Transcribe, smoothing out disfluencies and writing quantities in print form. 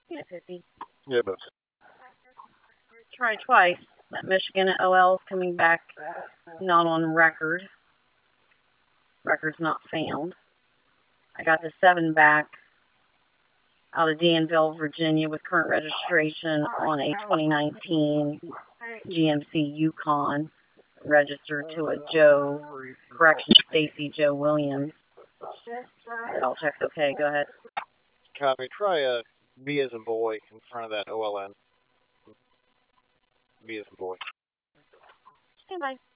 Yeah, 50. Yeah, but Try twice. That Michigan OL is coming back not on record. Record's not found. I got the 7 back out of Danville, Virginia, with current registration on a 2019 GMC Yukon, registered to a Stacy Joe Williams. I'll check. Okay, go ahead. copy. Try a B as in boy in front of that OLN. B as in boy. Stand by.